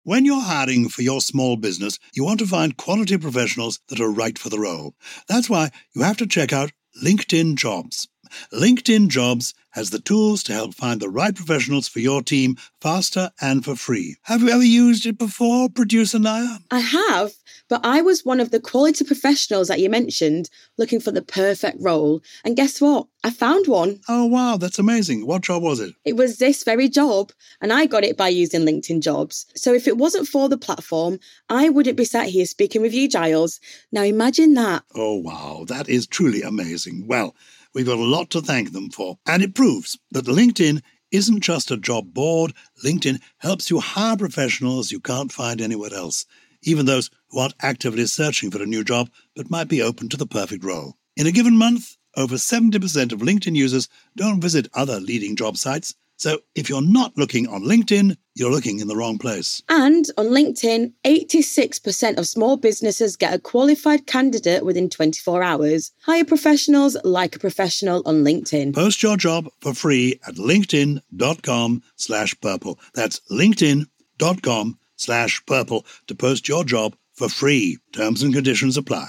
When you're hiring for your small business, you want to find quality professionals that are right for the role. That's why you have to check out LinkedIn Jobs. LinkedIn Jobs has the tools to help find the right professionals for your team faster and for free. Have you ever used it before, Producer Naya? I have, but I was one of the quality professionals that you mentioned looking for the perfect role. And guess what? I found one. Oh, wow, that's amazing. What job was it? It was this very job, and I got it by using LinkedIn Jobs. So if it wasn't for the platform, I wouldn't be sat here speaking with you, Giles. Now imagine that. Oh, wow, that is truly amazing. Well, we've got a lot to thank them for. And it proves that LinkedIn isn't just a job board. LinkedIn helps you hire professionals you can't find anywhere else, even those who aren't actively searching for a new job but might be open to the perfect role. In a given month, over 70% of LinkedIn users don't visit other leading job sites. So if you're not looking on LinkedIn, you're looking in the wrong place. And on LinkedIn, 86% of small businesses get a qualified candidate within 24 hours. Hire professionals like a professional on LinkedIn. Post your job for free at linkedin.com/purple. That's linkedin.com/purple to post your job for free. Terms and conditions apply.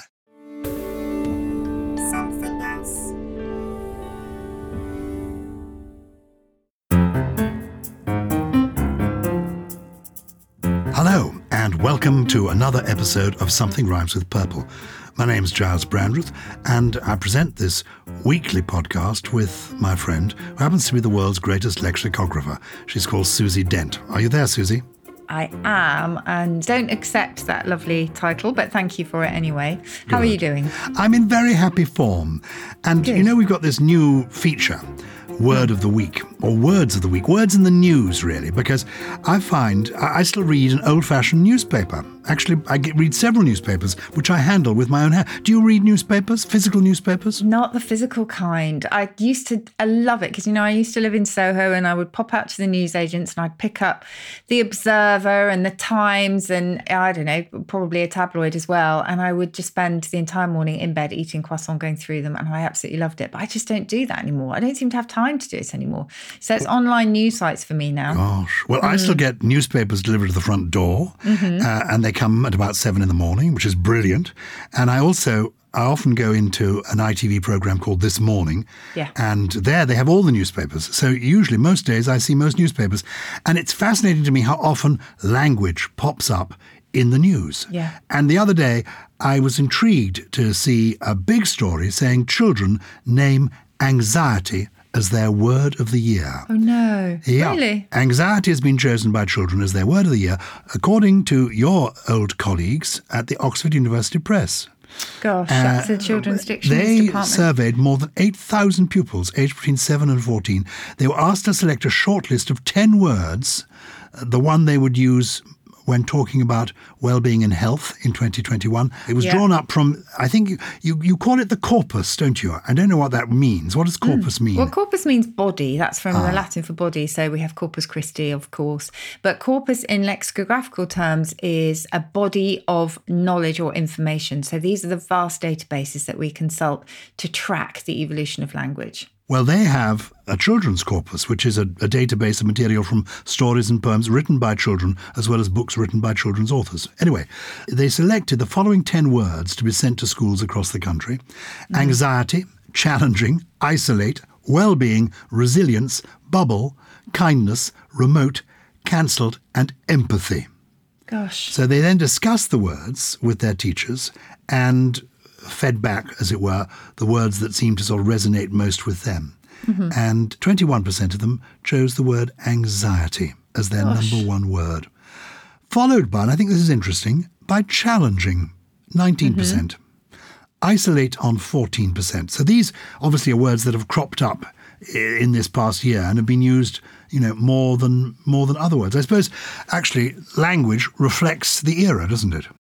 Hello, and welcome to another episode of Something Rhymes with Purple. My name's Giles Brandreth, and I present this weekly podcast with my friend, who happens to be the world's greatest lexicographer. She's called Susie Dent. Are you there, Susie? I am, and don't accept that lovely title, but thank you for it anyway. How are you doing? I'm in very happy form. And Good. You know, we've got this new feature, Word of the Week, or Words of the Week, words in the news, really, because I find I still read an old-fashioned newspaper. Actually, I read several newspapers, which I handle with my own hand. Do you read newspapers, physical newspapers? Not the physical kind. I love it because, I used to live in Soho and I would pop out to the newsagents and I'd pick up the Observer and the Times and, I don't know, probably a tabloid as well. And I would just spend the entire morning in bed eating croissant, going through them, and I absolutely loved it. But I just don't do that anymore. I don't seem to have time to do it anymore. So it's online news sites for me now. Gosh. Well, I still get newspapers delivered to the front door, and they come at about 7 in the morning, which is brilliant. And I often go into an ITV program called This Morning, and there they have all the newspapers. So usually, most days, I see most newspapers. And it's fascinating to me how often language pops up in the news. Yeah. And the other day, I was intrigued to see a big story saying children name anxiety as their word of the year. Oh, no. Yeah. Really? Anxiety has been chosen by children as their word of the year, according to your old colleagues at the Oxford University Press. Gosh, that's the Children's Dictionaries They Department. surveyed more than 8,000 pupils aged between 7 and 14. They were asked to select a short list of 10 words, the one they would use when talking about well-being and health in 2021. It was drawn up from, I think you call it the corpus, don't you? I don't know what that means. What does corpus mean? Well, corpus means body. That's from the Latin for body. So we have Corpus Christi, of course. But corpus in lexicographical terms is a body of knowledge or information. So these are the vast databases that we consult to track the evolution of language. Well, they have a children's corpus, which is a database of material from stories and poems written by children, as well as books written by children's authors. Anyway, they selected the following 10 words to be sent to schools across the country. Anxiety, challenging, isolate, well-being, resilience, bubble, kindness, remote, cancelled, and empathy. Gosh. So they then discussed the words with their teachers and fed back, as it were, the words that seemed to sort of resonate most with them. And 21% of them chose the word anxiety as their number one word. Followed by, and I think this is interesting, by challenging, 19%. Isolate on 14%. So these obviously are words that have cropped up in this past year and have been used, more than other words. I suppose, actually, language reflects the era, doesn't it?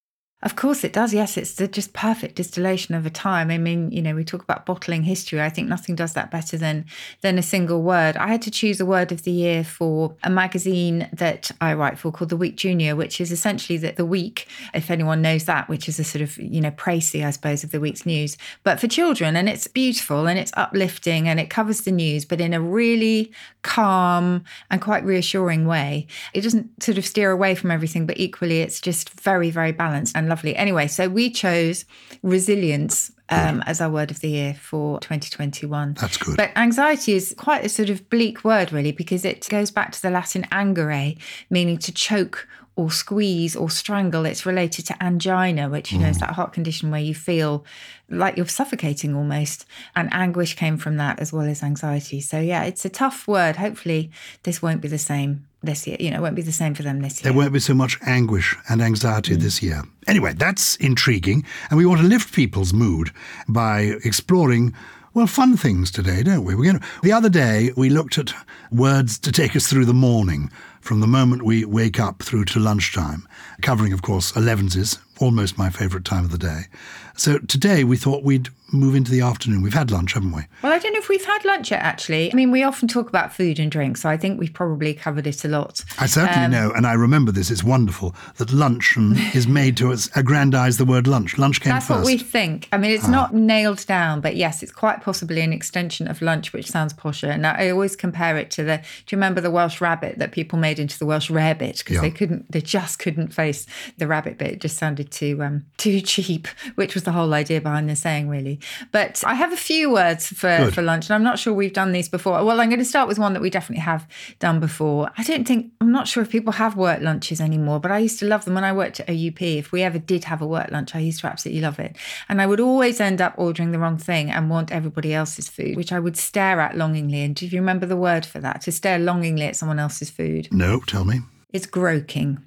Of course it does. Yes, it's the just perfect distillation of a time. I mean, we talk about bottling history. I think nothing does that better than a single word. I had to choose a word of the year for a magazine that I write for called The Week Junior, which is essentially the week, if anyone knows that, which is a sort of, précis, I suppose, of the week's news, but for children. And it's beautiful and it's uplifting and it covers the news, but in a really calm and quite reassuring way. It doesn't sort of steer away from everything, but equally it's just very, very balanced and lovely. Anyway, so we chose resilience as our word of the year for 2021. That's good. But anxiety is quite a sort of bleak word, really, because it goes back to the Latin angere, meaning to choke or squeeze or strangle. It's related to angina, which, is that heart condition where you feel like you're suffocating almost. And anguish came from that as well as anxiety. So, yeah, it's a tough word. Hopefully this won't be the same this year. It won't be the same for them this year. There won't be so much anguish and anxiety this year. Anyway, that's intriguing. And we want to lift people's mood by exploring fun things today, don't we? The other day, we looked at words to take us through the morning, from the moment we wake up through to lunchtime, covering, of course, 11s, almost my favourite time of the day. So today we thought we'd move into the afternoon. We've had lunch, haven't we? Well, I don't know if we've had lunch yet, actually. I mean, we often talk about food and drink, so I think we've probably covered it a lot. I certainly know, and I remember this. It's wonderful that luncheon is made to aggrandise the word lunch. Lunch came first. That's what we think. I mean, it's not nailed down, but yes, it's quite possibly an extension of lunch, which sounds posher. And I always compare it to do you remember the Welsh rabbit that people made into the Welsh rarebit? Because they just couldn't face the rabbit bit. It just sounded too cheap, which was the whole idea behind the saying, really. But I have a few words for lunch, and I'm not sure we've done these before. Well, I'm going to start with one that we definitely have done before. I'm not sure if people have work lunches anymore, but I used to love them when I worked at AUP. If we ever did have a work lunch, I used to absolutely love it. And I would always end up ordering the wrong thing and want everybody else's food, which I would stare at longingly. And do you remember the word for that? To stare longingly at someone else's food? No, tell me. It's groking.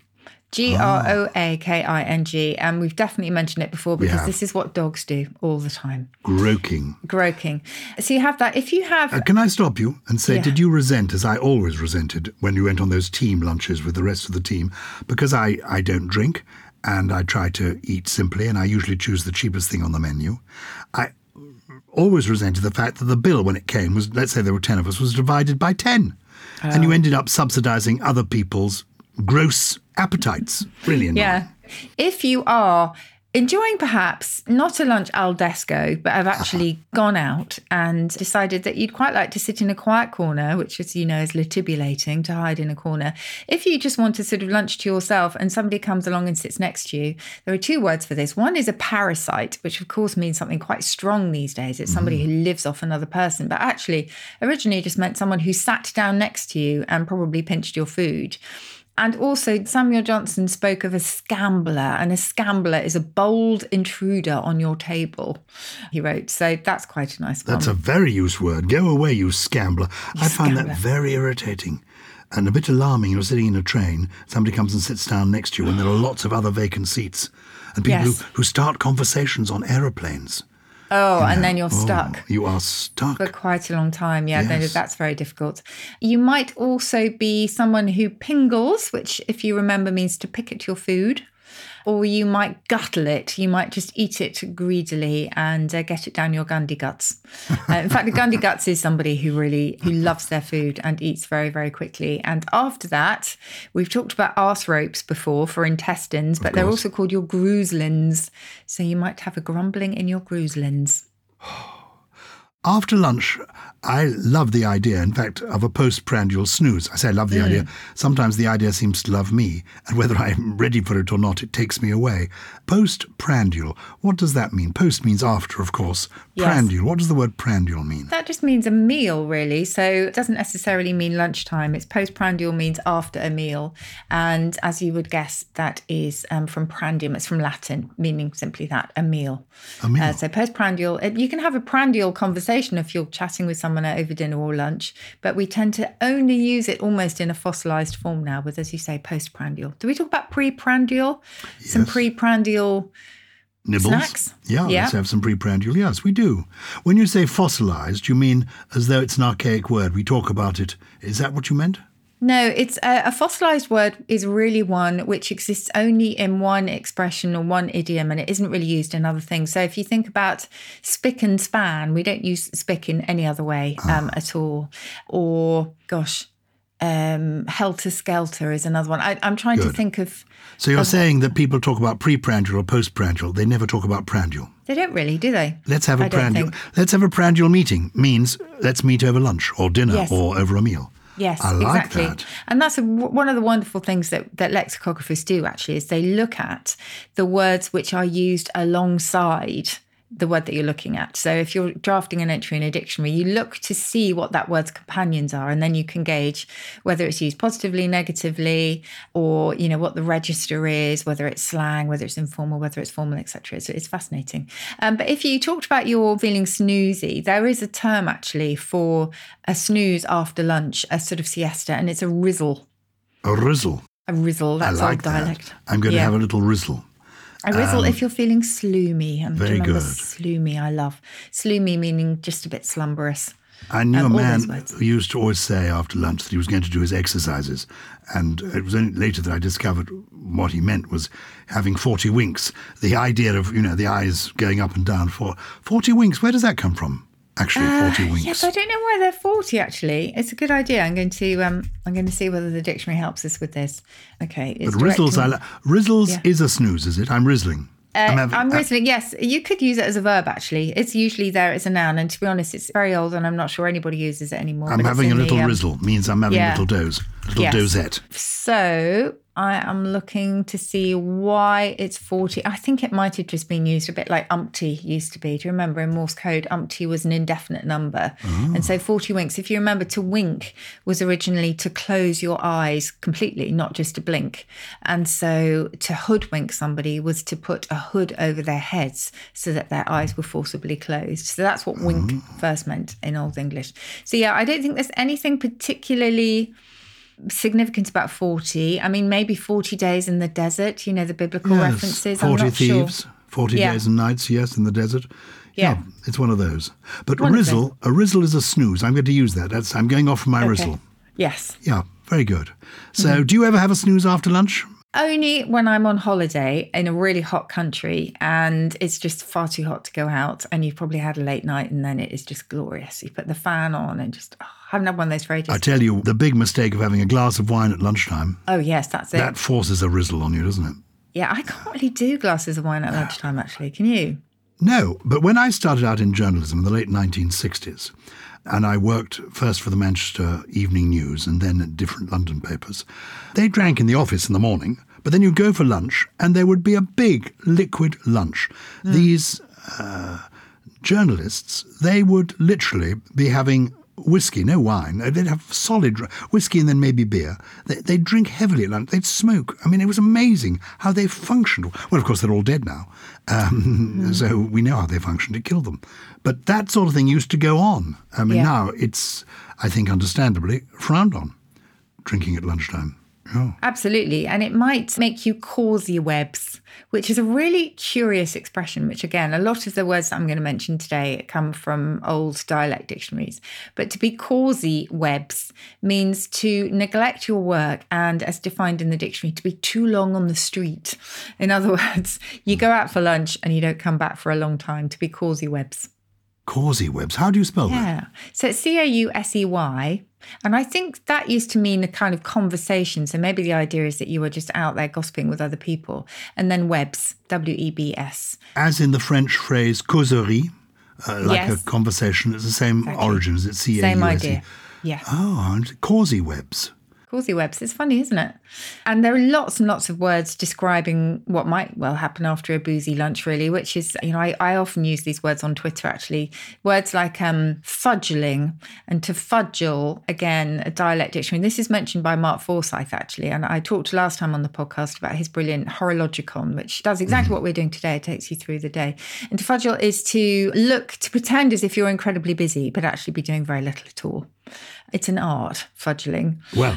Groaking. And we've definitely mentioned it before because this is what dogs do all the time. Groking. So you have that. If you have... can I stop you and say, did you resent, as I always resented, when you went on those team lunches with the rest of the team? Because I don't drink and I try to eat simply and I usually choose the cheapest thing on the menu. I always resented the fact that the bill, when it came, was, let's say there were 10 of us, was divided by 10. And you ended up subsidising other people's gross appetites. Really annoying. Yeah. If you are enjoying perhaps not a lunch al desco, but have actually gone out and decided that you'd quite like to sit in a quiet corner, which, as you know, is latibulating, to hide in a corner. If you just want a sort of lunch to yourself and somebody comes along and sits next to you, there are two words for this. One is a parasite, which of course means something quite strong these days. It's somebody who lives off another person, but actually originally just meant someone who sat down next to you and probably pinched your food. And also, Samuel Johnson spoke of a scambler, and a scambler is a bold intruder on your table, he wrote. So that's quite a nice one. That's a very used word. Go away, you scambler. I find that very irritating and a bit alarming. You're sitting in a train, somebody comes and sits down next to you, and there are lots of other vacant seats, and people who start conversations on aeroplanes. Oh, and then you're stuck. You are stuck. For quite a long time. Yeah, yes. That's very difficult. You might also be someone who pingles, which, if you remember, means to pick at your food. Or you might guttle it. You might just eat it greedily and get it down your Gundy guts. In fact, a Gundy guts is somebody who loves their food and eats very, very quickly. And after that, we've talked about arse ropes before for intestines, but they're also called your gruselins. So you might have a grumbling in your gruselins. After lunch, I love the idea, in fact, of a postprandial snooze. I say I love the idea. Sometimes the idea seems to love me, and whether I'm ready for it or not, it takes me away. Postprandial, what does that mean? Post means after, of course. Prandial, what does the word prandial mean? That just means a meal, really. So it doesn't necessarily mean lunchtime. It's postprandial means after a meal. And as you would guess, that is from prandium. It's from Latin, meaning simply that, a meal. A meal. So postprandial, you can have a prandial conversation if you're chatting with someone over dinner or lunch, but we tend to only use it almost in a fossilized form now with, as you say, postprandial. Do we talk about preprandial? Yes. Some preprandial nibbles? Snacks? Yeah, let's have some preprandial. Yes, we do. When you say fossilized, you mean as though it's an archaic word. We talk about it. Is that what you meant? No, it's a fossilized word is really one which exists only in one expression or one idiom, and it isn't really used in other things. So if you think about spick and span, we don't use spick in any other way at all. Or, helter-skelter is another one. I'm trying to think of... So you're saying that people talk about preprandial or postprandial. They never talk about prandial. They don't really, do they? Let's have a prandial. Let's have a prandial meeting. Means let's meet over lunch or dinner or over a meal. Yes, I like exactly. that. And that's one of the wonderful things that lexicographers do, actually, is they look at the words which are used alongside the word that you're looking at. So if you're drafting an entry in a dictionary, you look to see what that word's companions are, and then you can gauge whether it's used positively, negatively, or, what the register is, whether it's slang, whether it's informal, whether it's formal, etc. So it's fascinating. But if you talked about your feeling snoozy, there is a term actually for a snooze after lunch, a sort of siesta, and it's a rizzle. A rizzle. A rizzle, that's I like old dialect. That. I'm going to have a little rizzle. A rizzle if you're feeling sloomy. And very good. Sloomy, I love. Sloomy meaning just a bit slumberous. I knew a man who used to always say after lunch that he was going to do his exercises. And it was only later that I discovered what he meant was having 40 winks. The idea of, the eyes going up and down for 40 winks. Where does that come from? Actually, 40 winks. Yes, I don't know why they're 40, actually. It's a good idea. I'm going to see whether the dictionary helps us with this. Okay. But rizzles, rizzles is a snooze, is it? I'm rizzling. I'm rizzling, yes. You could use it as a verb, actually. It's usually there as a noun. And to be honest, it's very old and I'm not sure anybody uses it anymore. I'm having a little rizzle. Means I'm having a little doze. Dozette. So I am looking to see why it's 40. I think it might have just been used a bit like umpty used to be. Do you remember in Morse code, umpty was an indefinite number? Oh. And so 40 winks. If you remember, to wink was originally to close your eyes completely, not just to blink. And so to hoodwink somebody was to put a hood over their heads so that their eyes were forcibly closed. So that's what wink first meant in Old English. So yeah, I don't think there's anything particularly significant about 40. I mean, maybe 40 days in the desert, the biblical references. 40 I'm not thieves, sure. 40 days and nights, yes, in the desert. Yeah, it's one of those. But a rizzle is a snooze. I'm going to use that. I'm going off for my rizzle. Yes. Yeah, very good. So do you ever have a snooze after lunch? Only when I'm on holiday in a really hot country and it's just far too hot to go out and you've probably had a late night and then it is just glorious. You put the fan on and just, I haven't had one of those for ages. I tell you, the big mistake of having a glass of wine at lunchtime. Oh, yes, that's it. That forces a rizzle on you, doesn't it? Yeah, I can't really do glasses of wine at lunchtime, actually. Can you? No, but when I started out in journalism in the late 1960s, and I worked first for the Manchester Evening News and then at different London papers, they drank in the office in the morning, but then you'd go for lunch and there would be a big liquid lunch. These journalists, they would literally be having whiskey, no wine. They'd have solid whiskey and then maybe beer. They'd drink heavily at lunch. They'd smoke. I mean, it was amazing how they functioned. Well, of course, they're all dead now. So we know how they functioned. It killed them. But that sort of thing used to go on. I mean, now it's, I think, understandably frowned on, drinking at lunchtime. Oh. Absolutely. And it might make you causey webs, which is a really curious expression, which again, a lot of the words that I'm going to mention today come from old dialect dictionaries. But to be causey webs means to neglect your work and, as defined in the dictionary, to be too long on the street. In other words, you go out for lunch and you don't come back for a long time. To be causey webs. Causey webs. How do you spell that? Yeah. So it's Causey. And I think that used to mean a kind of conversation. So maybe the idea is that you were just out there gossiping with other people. And then webs, W-E-B-S. As in the French phrase causerie, like a conversation. It's the same origin as it's C-A-U-S-E. Same idea, yeah. Oh, and causey webs. Causey webs. It's funny, isn't it? And there are lots and lots of words describing what might well happen after a boozy lunch, really, which is, I often use these words on Twitter, actually. Words like fudgling and to fudgel, again, a dialect dictionary. This is mentioned by Mark Forsyth, actually. And I talked last time on the podcast about his brilliant Horologicon, which does exactly what we're doing today. It takes you through the day. And to fudgel is to pretend as if you're incredibly busy, but actually be doing very little at all. It's an art, fudgling. Well,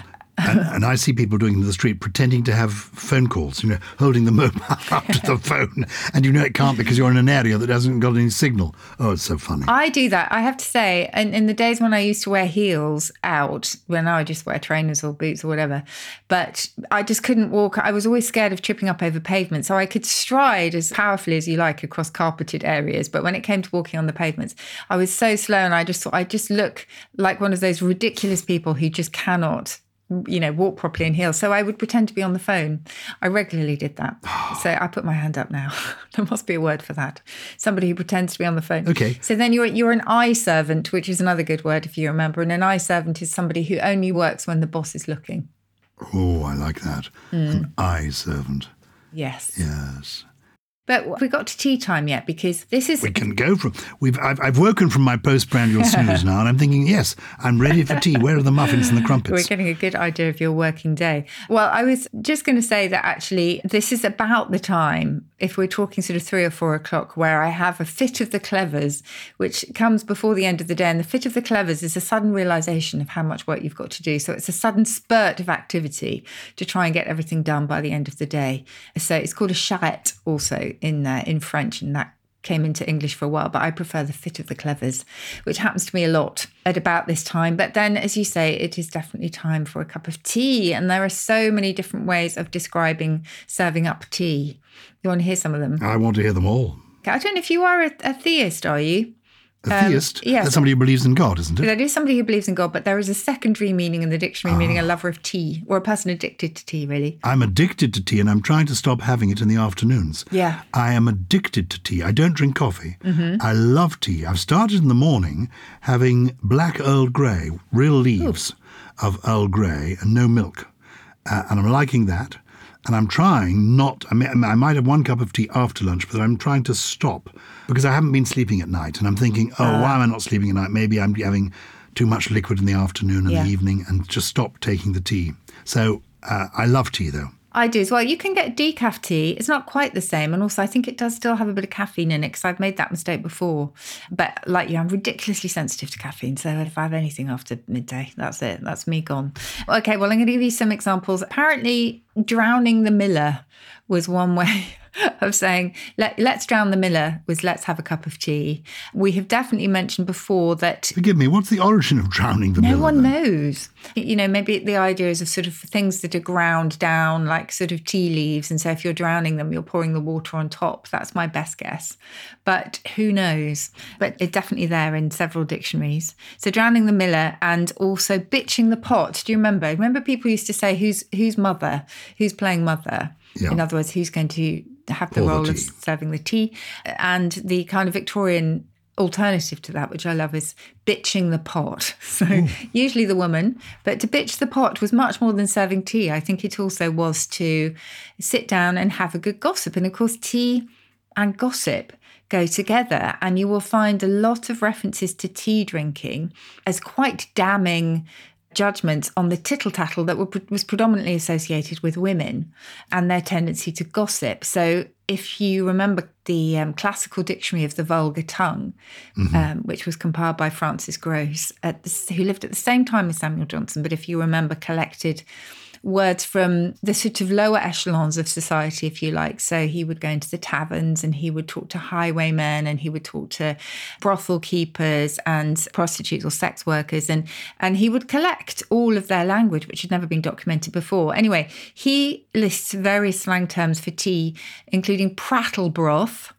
And I see people doing in the street pretending to have phone calls, holding the mobile up to the phone. And it can't because you're in an area that hasn't got any signal. Oh, it's so funny. I do that. I have to say, and in the days when I used to wear heels out, when I would just wear trainers or boots or whatever, but I just couldn't walk. I was always scared of tripping up over pavement. So I could stride as powerfully as you like across carpeted areas. But when it came to walking on the pavements, I was so slow, and I just thought I just look like one of those ridiculous people who just cannot walk properly in heels. So I would pretend to be on the phone. I regularly did that. So I put my hand up now. There must be a word for that. Somebody who pretends to be on the phone. Okay. So then you're an eye servant, which is another good word if you remember. And an eye servant is somebody who only works when the boss is looking. Oh, I like that. An eye servant. Yes. Yes. But have we got to tea time yet? Because this is... We can go from... I've woken from my postprandial snooze now, and I'm thinking, yes, I'm ready for tea. Where are the muffins and the crumpets? We're getting a good idea of your working day. Well, I was just going to say that actually this is about the time, if we're talking sort of 3 or 4 o'clock, where I have a fit of the clevers, which comes before the end of the day. And the fit of the clevers is a sudden realization of how much work you've got to do. So it's a sudden spurt of activity to try and get everything done by the end of the day. So it's called a charrette also in French, and that came into English for a while, but I prefer the fit of the clevers, which happens to me a lot at about this time. But then, as you say, it is definitely time for a cup of tea. And there are so many different ways of describing serving up tea. You want to hear some of them? I want to hear them all. I don't know if you are a theist, are you? A theist? Yes. That's somebody who believes in God, isn't it? That is somebody who believes in God, but there is a secondary meaning in the dictionary, meaning a lover of tea, or a person addicted to tea, really. I'm addicted to tea, and I'm trying to stop having it in the afternoons. Yeah. I am addicted to tea. I don't drink coffee. I love tea. I've started in the morning having black Earl Grey, real leaves of Earl Grey, and no milk. And I'm liking that. And I'm trying not, I might have 1 cup of tea after lunch, but I'm trying to stop because I haven't been sleeping at night. And I'm thinking, why am I not sleeping at night? Maybe I'm having too much liquid in the afternoon and the evening, and just stop taking the tea. So I love tea, though. I do as well. You can get decaf tea. It's not quite the same. And also, I think it does still have a bit of caffeine in it, because I've made that mistake before. But like you, I'm ridiculously sensitive to caffeine. So if I have anything after midday, that's it. That's me gone. Okay, well, I'm going to give you some examples. Apparently, drowning the miller was one way of saying, let's drown the miller, was let's have a cup of tea. We have definitely mentioned before that... Forgive me, what's the origin of drowning the miller? No one knows. Maybe the idea is of sort of things that are ground down, like sort of tea leaves. And so if you're drowning them, you're pouring the water on top. That's my best guess. But who knows? But it's definitely there in several dictionaries. So drowning the miller, and also bitching the pot. Do you remember? Remember people used to say, who's mother? Who's playing mother? Yeah. In other words, who's going to have the role of serving the tea? And the kind of Victorian alternative to that, which I love, is bitching the pot. So usually the woman, but to bitch the pot was much more than serving tea. I think it also was to sit down and have a good gossip. And of course, tea and gossip go together, and you will find a lot of references to tea drinking as quite damning judgments on the tittle-tattle that was predominantly associated with women and their tendency to gossip. So if you remember the classical dictionary of the vulgar tongue, which was compiled by Francis Grose, who lived at the same time as Samuel Johnson, but if you remember, collected words from the sort of lower echelons of society, if you like. So he would go into the taverns, and he would talk to highwaymen, and he would talk to brothel keepers and prostitutes or sex workers, and he would collect all of their language, which had never been documented before. Anyway, he lists various slang terms for tea, including prattle broth,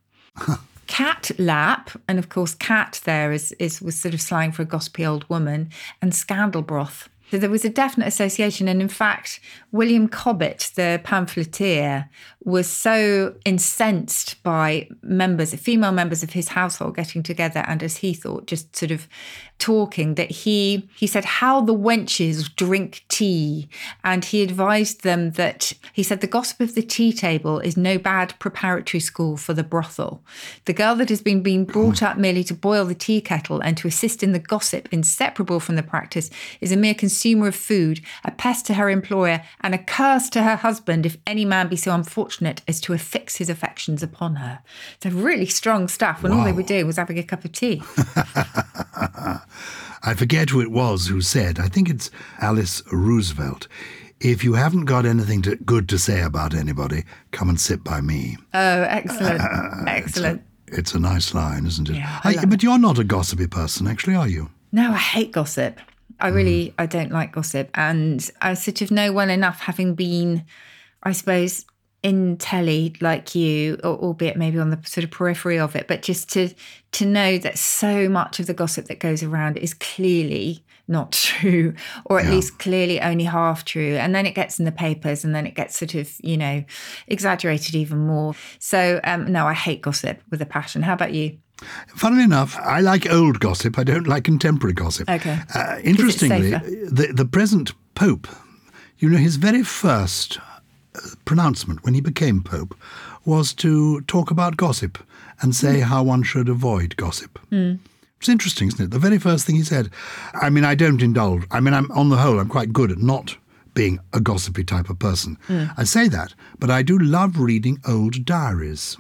cat lap, and of course cat there was sort of slang for a gossipy old woman, and scandal broth. So there was a definite association. And in fact, William Cobbett, the pamphleteer, was so incensed by female members of his household getting together and, as he thought, just sort of talking, that he said, how the wenches drink tea. And he advised them that, he said, the gossip of the tea table is no bad preparatory school for the brothel. The girl that has been brought up merely to boil the tea kettle and to assist in the gossip inseparable from the practice is a mere consumer of food, a pest to her employer, and a curse to her husband if any man be so unfortunate as to affix his affections upon her. So really strong stuff when all they were doing was having a cup of tea. I forget who it was who said, I think it's Alice Roosevelt, if you haven't got anything good to say about anybody, come and sit by me. Oh, excellent. Excellent. It's a nice line, isn't it? Yeah, but you're not a gossipy person, actually, are you? No, I hate gossip. I don't like gossip. And I sort of know well enough, having been, I suppose, in telly like you, albeit maybe on the sort of periphery of it, but just to know that so much of the gossip that goes around is clearly not true, or at least clearly only half true. And then it gets in the papers, and then it gets sort of, exaggerated even more. So, no, I hate gossip with a passion. How about you? Funnily enough, I like old gossip. I don't like contemporary gossip. Okay. Interestingly, the present Pope, his very first pronouncement when he became Pope was to talk about gossip and say how one should avoid gossip. It's interesting, isn't it? The very first thing he said. I mean, I don't indulge. I mean, on the whole, I'm quite good at not being a gossipy type of person. I say that, but I do love reading old diaries.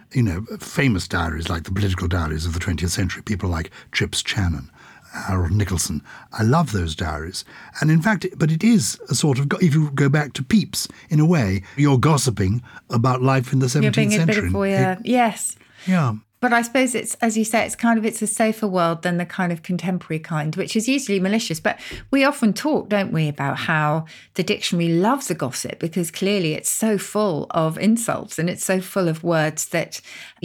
Famous diaries like the political diaries of the 20th century, people like Chips Channon, Harold Nicholson. I love those diaries. And in fact, but it is a sort of, if you go back to Pepys, in a way, you're gossiping about life in the 17th You're being century. a bit of voyeur. Yes. Yeah. But I suppose it's, as you say, it's a safer world than the kind of contemporary kind, which is usually malicious. But we often talk, don't we, about how the dictionary loves a gossip because clearly it's so full of insults and it's so full of words that,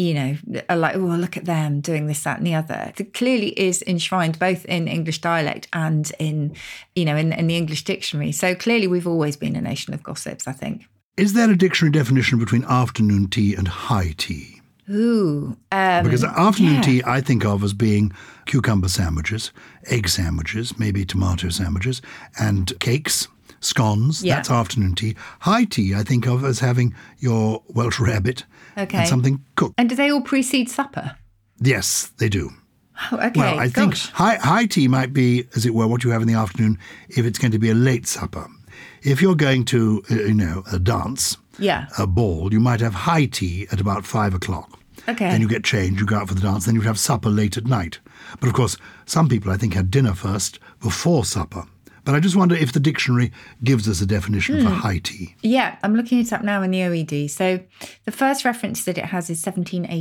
are like, oh, look at them doing this, that and the other. It clearly is enshrined both in English dialect and in the English dictionary. So clearly we've always been a nation of gossips, I think. Is there a dictionary definition between afternoon tea and high tea? Ooh. Because afternoon tea I think of as being cucumber sandwiches, egg sandwiches, maybe tomato sandwiches, and cakes, scones. Yeah. That's afternoon tea. High tea I think of as having your Welsh rarebit and something cooked. And do they all precede supper? Yes, they do. Oh, okay. Well, I think high tea might be, as it were, what you have in the afternoon if it's going to be a late supper. If you're going to, a dance, a ball, you might have high tea at about 5 o'clock. Okay. Then you get changed, you go out for the dance, then you'd have supper late at night. But of course, some people, I think, had dinner first before supper. But I just wonder if the dictionary gives us a definition for high tea. Yeah, I'm looking it up now in the OED. So the first reference that it has is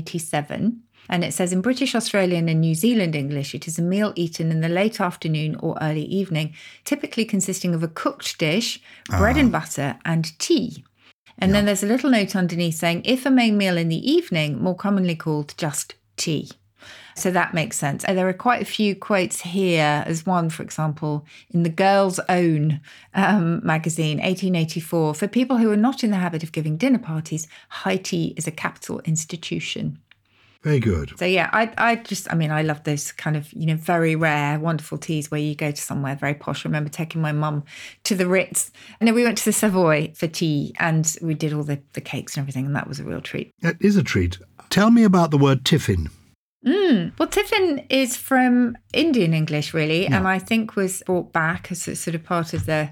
1787. And it says, in British, Australian and New Zealand English, it is a meal eaten in the late afternoon or early evening, typically consisting of a cooked dish, bread and butter, and tea. And then there's a little note underneath saying, if a main meal in the evening, more commonly called just tea. So that makes sense. And there are quite a few quotes here, as one, for example, in the Girl's Own magazine, 1884. For people who are not in the habit of giving dinner parties, high tea is a capital institution. Very good. So, yeah, I love those kind of, very rare, wonderful teas where you go to somewhere very posh. I remember taking my mum to the Ritz. And then we went to the Savoy for tea and we did all the cakes and everything. And that was a real treat. That is a treat. Tell me about the word tiffin. Well, tiffin is from Indian English, really, and I think was brought back as sort of part of the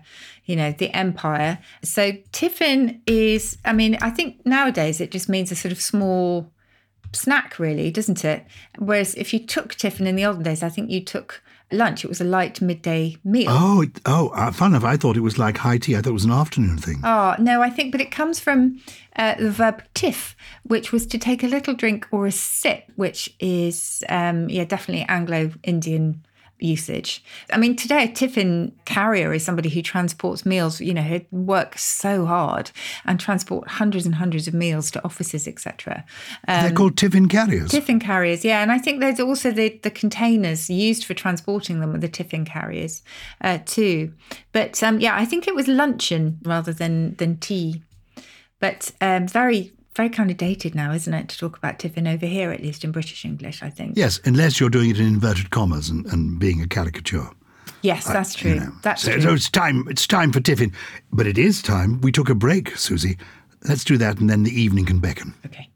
empire. So tiffin is, I think nowadays it just means a sort of small snack, really, doesn't it? Whereas if you took tiffin in the olden days, I think you took lunch. It was a light midday meal. Fun enough. I thought it was like high tea. I thought it was an afternoon thing. Oh, no, I think, but it comes from the verb tiff, which was to take a little drink or a sip, which is, definitely Anglo-Indian usage. Today a tiffin carrier is somebody who transports meals, who work so hard and transport hundreds and hundreds of meals to offices, etc. They're called tiffin carriers. Tiffin carriers, yeah. And I think there's also the containers used for transporting them are the tiffin carriers too. But I think it was luncheon rather than tea. But very kind of dated now, isn't it, to talk about tiffin over here, at least in British English, I think. Yes, unless you're doing it in inverted commas and being a caricature. Yes, that's true. That's true. So it's time for tiffin. But it is time. We took a break, Susie. Let's do that and then the evening can beckon. Okay.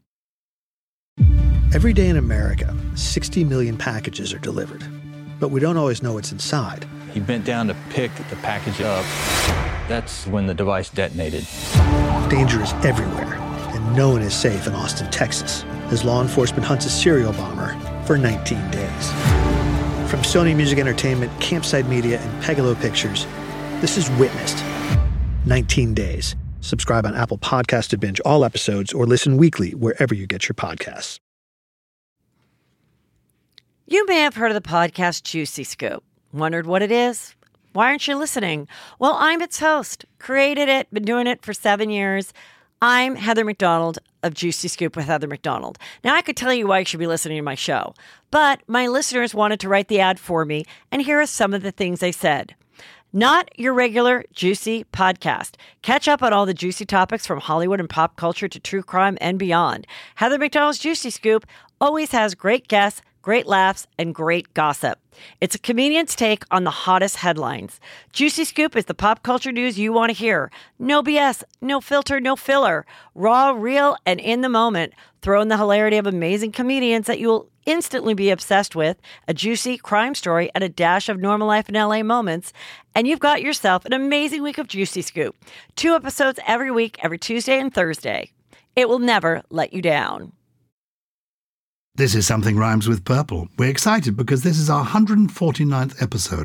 Every day in America, 60 million packages are delivered. But we don't always know what's inside. He bent down to pick the package up. That's when the device detonated. Danger is everywhere. And no one is safe in Austin, Texas, as law enforcement hunts a serial bomber for 19 days. From Sony Music Entertainment, Campside Media, and Pegalo Pictures, this is Witnessed. 19 Days. Subscribe on Apple Podcasts to binge all episodes or listen weekly wherever you get your podcasts. You may have heard of the podcast Juicy Scoop. Wondered what it is? Why aren't you listening? Well, I'm its host. Created it, been doing it for 7 years. I'm Heather McDonald of Juicy Scoop with Heather McDonald. Now, I could tell you why you should be listening to my show, but my listeners wanted to write the ad for me, and here are some of the things they said. Not your regular juicy podcast. Catch up on all the juicy topics from Hollywood and pop culture to true crime and beyond. Heather McDonald's Juicy Scoop always has great guests, great laughs, and great gossip. It's a comedian's take on the hottest headlines. Juicy Scoop is the pop culture news you want to hear. No BS, no filter, no filler. Raw, real, and in the moment. Throw in the hilarity of amazing comedians that you will instantly be obsessed with, a juicy crime story, and a dash of normal life in LA moments, and you've got yourself an amazing week of Juicy Scoop. 2 episodes every week, every Tuesday and Thursday. It will never let you down. This is Something Rhymes with Purple. We're excited because this is our 149th episode,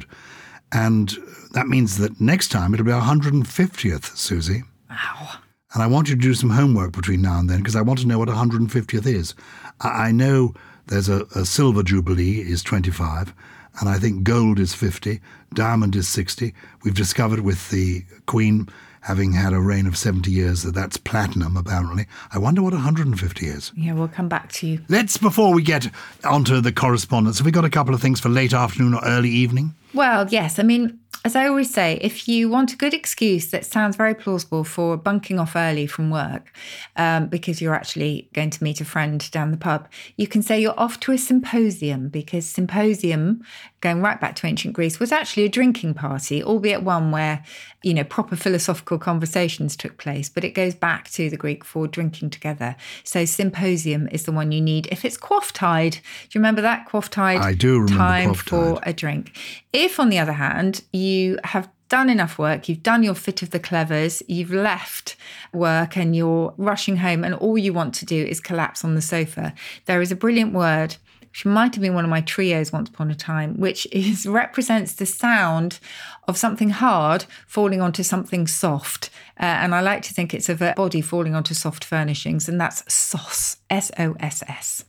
and that means that next time it'll be our 150th, Susie. Wow. And I want you to do some homework between now and then because I want to know what 150th is. I know there's a silver jubilee is 25, and I think gold is 50, diamond is 60. We've discovered with the Queen having had a reign of 70 years that's platinum, apparently. I wonder what 150 is. Yeah, we'll come back to you. Before we get onto the correspondence, have we got a couple of things for late afternoon or early evening? Well, yes. I mean, as I always say, if you want a good excuse that sounds very plausible for bunking off early from work because you're actually going to meet a friend down the pub, you can say you're off to a symposium, because symposium, going right back to ancient Greece, was actually a drinking party, albeit one where, proper philosophical conversations took place, but it goes back to the Greek for drinking together. So symposium is the one you need if it's quaff-tide. Do you remember that? Quaff-tide? I do remember time quaff-tide. For a drink. If, on the other hand, you have done enough work, you've done your fit of the clevers, you've left work and you're rushing home and all you want to do is collapse on the sofa, there is a brilliant word, which might have been one of my trios once upon a time, which represents the sound of something hard falling onto something soft. And I like to think it's of a body falling onto soft furnishings, and that's SOS, S-O-S-S.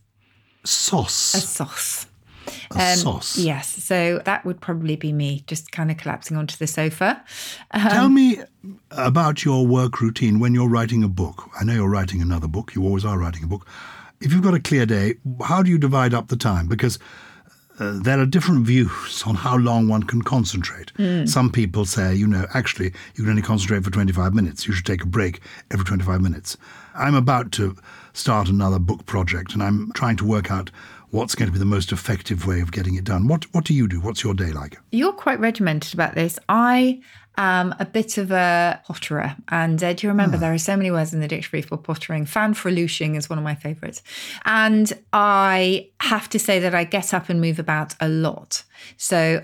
Sauce. A sauce. Sauce. Yes, so that would probably be me, just kind of collapsing onto the sofa. Tell me about your work routine when you're writing a book. I know you're writing another book. You always are writing a book. If you've got a clear day, how do you divide up the time? Because there are different views on how long one can concentrate. Some people say, actually, you can only concentrate for 25 minutes. You should take a break every 25 minutes. I'm about to start another book project, and I'm trying to work out what's going to be the most effective way of getting it done. What do you do? What's your day like? You're quite regimented about this. I am a bit of a potterer. And do you remember there are so many words in the dictionary for pottering? Fanfreluching is one of my favourites. And I have to say that I get up and move about a lot. So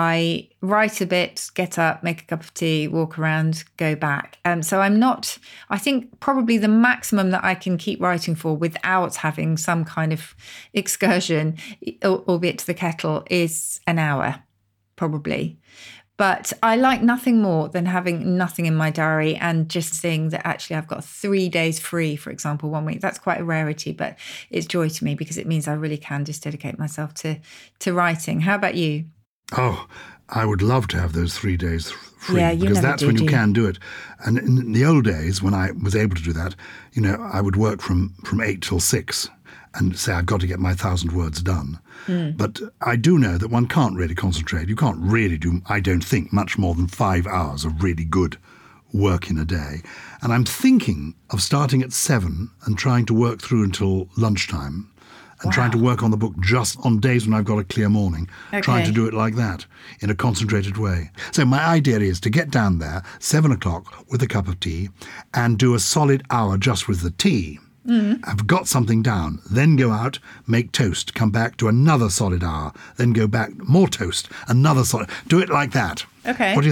I write a bit, get up, make a cup of tea, walk around, go back. So I'm not, I think probably the maximum that I can keep writing for without having some kind of excursion, albeit to the kettle, is an hour, probably. But I like nothing more than having nothing in my diary and just seeing that actually I've got 3 days free, for example, 1 week. That's quite a rarity, but it's joy to me because it means I really can just dedicate myself to writing. How about you? Oh, I would love to have those 3 days free, Yeah, you because never that's do, when do you you? can do it. And in the old days, when I was able to do that, I would work from 8 till 6 and say I've got to get my 1,000 words done. But I do know that one can't really concentrate. You can't really do, I don't think, much more than 5 hours of really good work in a day. And I'm thinking of starting at 7 and trying to work through until lunchtime and trying to work on the book just on days when I've got a clear morning, trying to do it like that in a concentrated way. So my idea is to get down there 7 o'clock with a cup of tea and do a solid hour just with the tea. I've got something down, then go out, make toast, come back, do another solid hour, then go back, more toast, another solid. Do it like that. Okay. What do you think?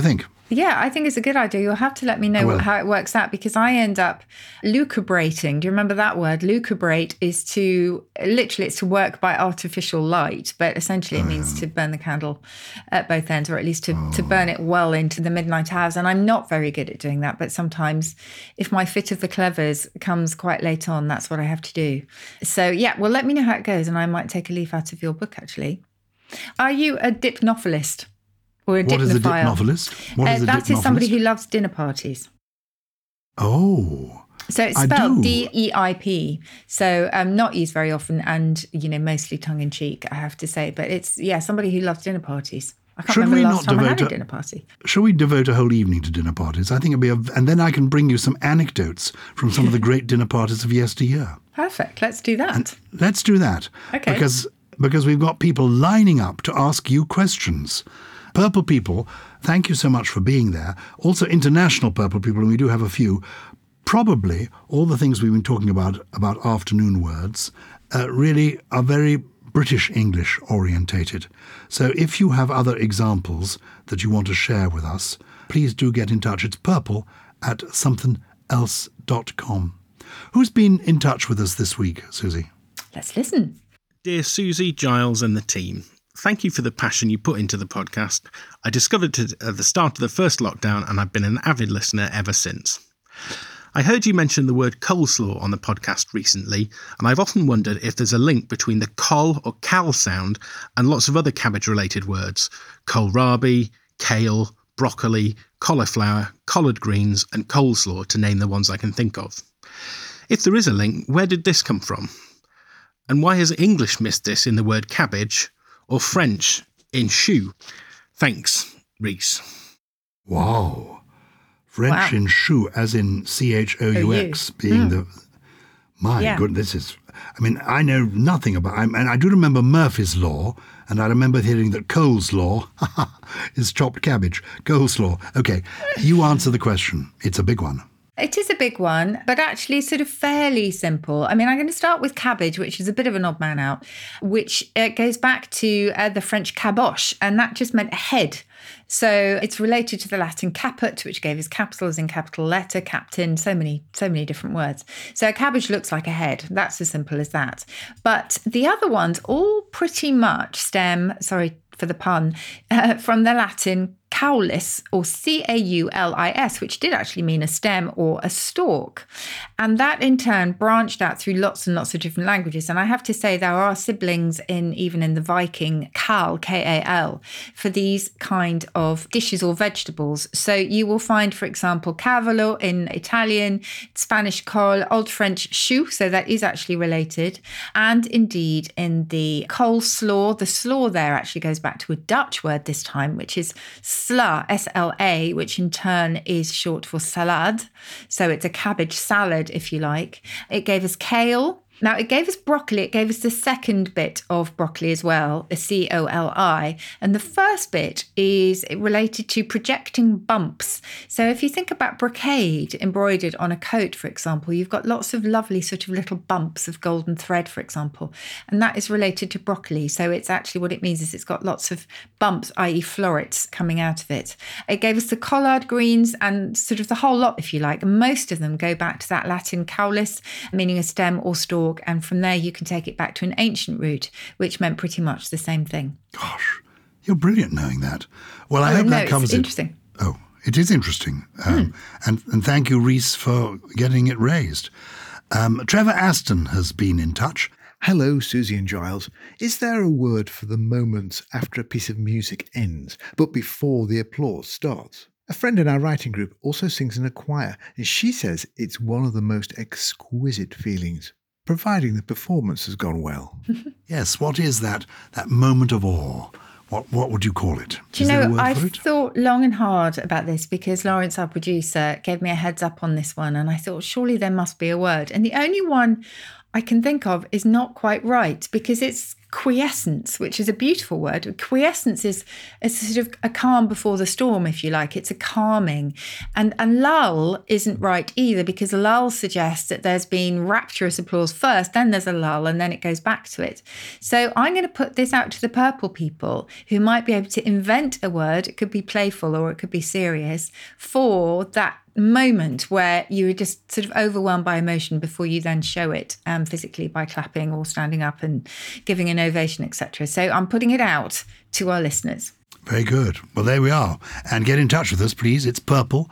Yeah, I think it's a good idea. You'll have to let me know how it works out, because I end up lucubrating. Do you remember that word? Lucubrate is it's to work by artificial light, but essentially it means to burn the candle at both ends, or at least to burn it well into the midnight hours. And I'm not very good at doing that, but sometimes if my fit of the clevers comes quite late on, that's what I have to do. So yeah, well, let me know how it goes, and I might take a leaf out of your book, actually. Are you a dipnophilist? Or What is a dipnophilist? That is somebody who loves dinner parties. Oh. So it's spelled DEIP. So not used very often, and mostly tongue in cheek, I have to say. But it's somebody who loves dinner parties. I can't remember the last time I had a dinner party. Shall we devote a whole evening to dinner parties? I think and then I can bring you some anecdotes from some of the great dinner parties of yesteryear. Perfect. Let's do that. And let's do that. Okay. Because we've got people lining up to ask you questions. Purple people, thank you so much for being there. Also international purple people, and we do have a few. Probably all the things we've been talking about afternoon words, really are very British English orientated. So if you have other examples that you want to share with us, please do get in touch. It's purple@somethingelse.com. Who's been in touch with us this week, Susie? Let's listen. Dear Susie, Giles and the team, thank you for the passion you put into the podcast. I discovered it at the start of the first lockdown, and I've been an avid listener ever since. I heard you mention the word coleslaw on the podcast recently, and I've often wondered if there's a link between the col or cal sound and lots of other cabbage-related words: kohlrabi, kale, broccoli, cauliflower, collard greens, and coleslaw, to name the ones I can think of. If there is a link, where did this come from? And why has English missed this in the word cabbage, or French in choux? Thanks, Reese. Wow. French in choux, as in CHOUX, being the... My goodness, this is... I mean, I know nothing about... And I do remember Murphy's Law, and I remember hearing that Cole's Law is chopped cabbage. Coleslaw. Okay, you answer the question. It's a big one. It is a big one, but actually sort of fairly simple. I mean, I'm going to start with cabbage, which is a bit of an odd man out, which goes back to the French caboche, and that just meant a head. So it's related to the Latin caput, which gave us capitals in capital letter, captain, so many different words. So a cabbage looks like a head. That's as simple as that. But the other ones all pretty much stem, sorry for the pun, from the Latin caulis, or caulis, which did actually mean a stem or a stalk. And that in turn branched out through lots and lots of different languages. And I have to say there are siblings even in the Viking, kal, K-A-L, for these kind of dishes or vegetables. So you will find, for example, cavolo in Italian, Spanish col, Old French choux, so that is actually related. And indeed in the coleslaw, the slaw there actually goes back to a Dutch word this time, which is sla, S-L-A, which in turn is short for salad. So it's a cabbage salad, if you like. It gave us kale. Now, it gave us broccoli. It gave us the second bit of broccoli as well, a C-O-L-I. And the first bit is related to projecting bumps. So if you think about brocade embroidered on a coat, for example, you've got lots of lovely sort of little bumps of golden thread, for example. And that is related to broccoli. So it's actually what it means is it's got lots of bumps, i.e. florets, coming out of it. It gave us the collard greens and sort of the whole lot, if you like. Most of them go back to that Latin caulis, meaning a stem or stalk. And from there, you can take it back to an ancient root, which meant pretty much the same thing. Gosh, you're brilliant knowing that. Well, I hope that covers it. It's interesting. Oh, it is interesting. And thank you, Reese, for getting it raised. Trevor Aston has been in touch. Hello, Susie and Giles. Is there a word for the moments after a piece of music ends, but before the applause starts? A friend in our writing group also sings in a choir, and she says it's one of the most exquisite feelings, providing the performance has gone well. Yes, what is that moment of awe? What would you call it? Do you know, I've thought long and hard about this because Lawrence, our producer, gave me a heads up on this one, and I thought surely there must be a word. And the only one I can think of is not quite right, because it's quiescence, which is a beautiful word. Quiescence is a sort of a calm before the storm, if you like. It's a calming. And lull isn't right either, because a lull suggests that there's been rapturous applause first, then there's a lull, and then it goes back to it. So I'm going to put this out to the purple people who might be able to invent a word. It could be playful or it could be serious, for that moment where you were just sort of overwhelmed by emotion before you then show it physically by clapping or standing up and giving an ovation, etc. So I'm putting it out to our listeners. Very good. Well, there we are. And get in touch with us, please. It's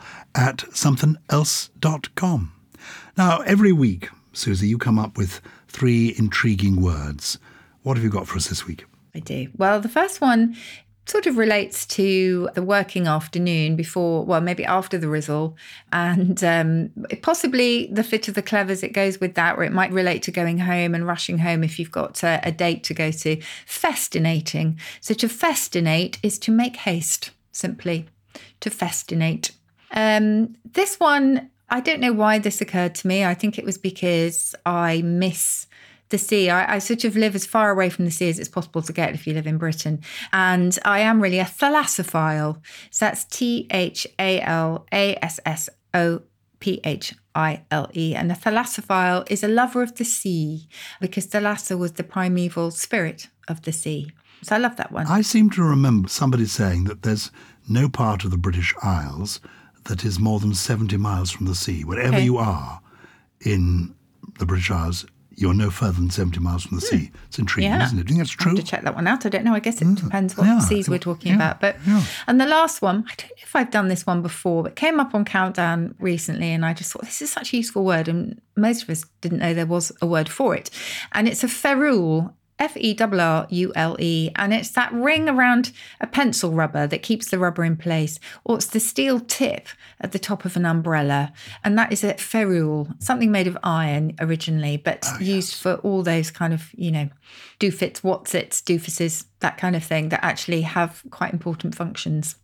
purple@somethingelse.com. Now, every week, Susie, you come up with 3 intriguing words. What have you got for us this week? I do. Well, the first one sort of relates to the working afternoon before, well, maybe after the Rizzle, and possibly the fit of the clevers. It goes with that, or it might relate to going home and rushing home if you've got a date to go to. Festinating. So to festinate is to make haste, simply. To festinate. This one, I don't know why this occurred to me. I think it was because I miss the sea. I sort of live as far away from the sea as it's possible to get if you live in Britain. And I am really a thalassophile. So that's THALASSOPHILE. And a thalassophile is a lover of the sea, because thalassa was the primeval spirit of the sea. So I love that one. I seem to remember somebody saying that there's no part of the British Isles that is more than 70 miles from the sea. Wherever you are in the British Isles, you're no further than 70 miles from the sea. It's intriguing, isn't it? Do you think that's true? I have to check that one out. I don't know. I guess it depends what seas we're talking about. But And the last one, I don't know if I've done this one before, but came up on Countdown recently, and I just thought, this is such a useful word, and most of us didn't know there was a word for it. And it's a ferrule. Ferrule, and it's that ring around a pencil rubber that keeps the rubber in place, or it's the steel tip at the top of an umbrella, and that is a ferrule, something made of iron originally, but used for all those kind of, doofits, whatsits, doofuses, that kind of thing, that actually have quite important functions.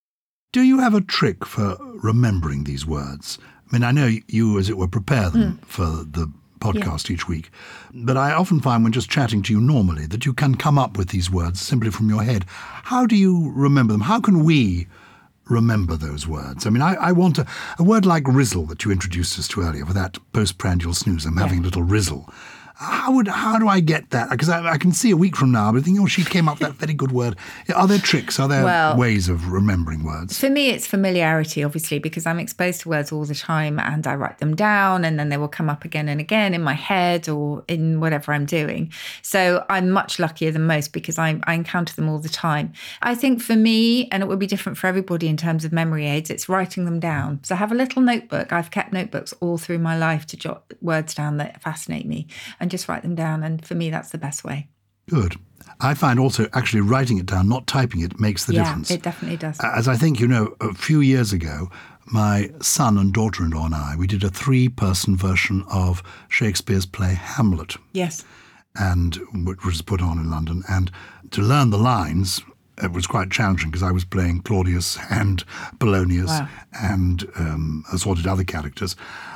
Do you have a trick for remembering these words? I mean, I know you, as it were, prepare them for the podcast each week. But I often find when just chatting to you normally that you can come up with these words simply from your head. How do you remember them? How can we remember those words? I mean, I want a word like rizzle that you introduced us to earlier, for that postprandial snooze. I'm having a little rizzle. How do I get that? Because I can see a week from now, but I think, she came up with that very good word. Are there tricks? Are there ways of remembering words? For me, it's familiarity, obviously, because I'm exposed to words all the time, and I write them down, and then they will come up again and again in my head or in whatever I'm doing. So I'm much luckier than most, because I encounter them all the time. I think for me, and it would be different for everybody in terms of memory aids, it's writing them down. So I have a little notebook. I've kept notebooks all through my life to jot words down that fascinate me, and just write them down. And for me, that's the best way. Good. I find also actually writing it down, not typing it, makes the difference. Yeah, it definitely does. As I think a few years ago, my son and daughter-in-law and I, we did a 3-person version of Shakespeare's play Hamlet. Yes. And which was put on in London. And to learn the lines, it was quite challenging, because I was playing Claudius and Polonius and assorted other characters.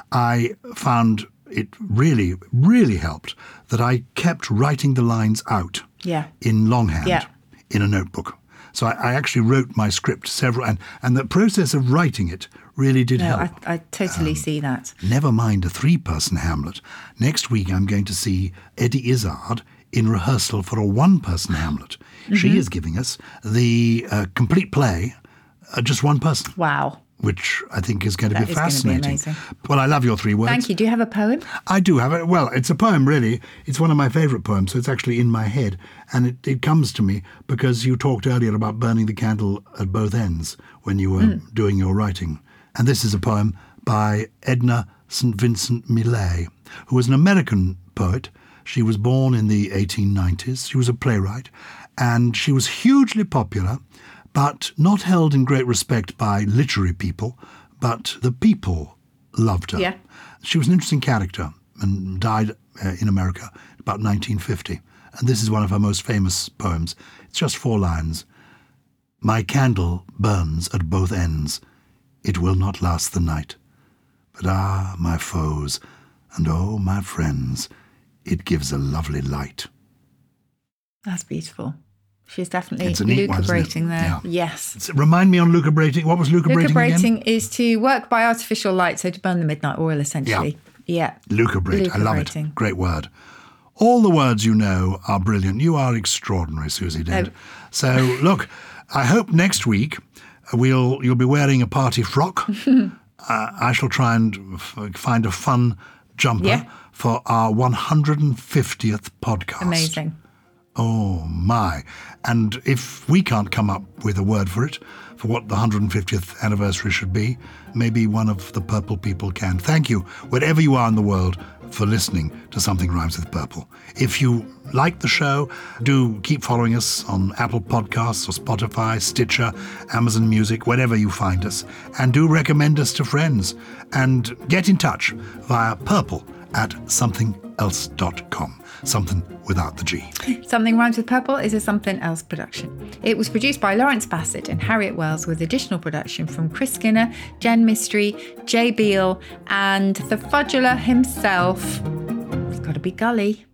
I found it really, really helped that I kept writing the lines out in longhand in a notebook. So I actually wrote my script and the process of writing it really did help. I totally see that. Never mind a 3-person Hamlet. Next week I'm going to see Eddie Izzard in rehearsal for a 1-person Hamlet. Mm-hmm. She is giving us the complete play, just 1 person. Wow. Which I think is going to be fascinating. Going to be amazing. Well, I love your 3 words. Thank you. Do you have a poem? I do have it. Well, it's a poem, really. It's one of my favourite poems, so it's actually in my head. And it comes to me because you talked earlier about burning the candle at both ends when you were doing your writing. And this is a poem by Edna St. Vincent Millay, who was an American poet. She was born in the 1890s. She was a playwright. And she was hugely popular, but not held in great respect by literary people, but the people loved her. Yeah. She was an interesting character and died in America about 1950. And this is one of her most famous poems. It's just 4 lines. My candle burns at both ends. It will not last the night. But my foes, and my friends, it gives a lovely light. That's beautiful. She's definitely It's a neat one, isn't it? lucubrating there. Yeah. Yes. Remind me on lucubrating. What was lucubrating again? Lucubrating is to work by artificial light, so to burn the midnight oil, essentially. Yeah. Lucubrate. I love it. Lucubrating. Great word. All the words you know are brilliant. You are extraordinary, Susie Dent. So, look, I hope next week you'll be wearing a party frock. I shall try and find a fun jumper for our 150th podcast. Amazing. Oh, my. And if we can't come up with a word for it, for what the 150th anniversary should be, maybe one of the Purple people can. Thank you, wherever you are in the world, for listening to Something Rhymes with Purple. If you like the show, do keep following us on Apple Podcasts or Spotify, Stitcher, Amazon Music, wherever you find us. And do recommend us to friends. And get in touch via purple@somethingelse.com. Something without the G. Something Rhymes with Purple is a Something Else production. It was produced by Lawrence Bassett and Harriet Wells, with additional production from Chris Skinner, Jen Mystery, Jay Beale, and the Fudgler himself. It's got to be Gully.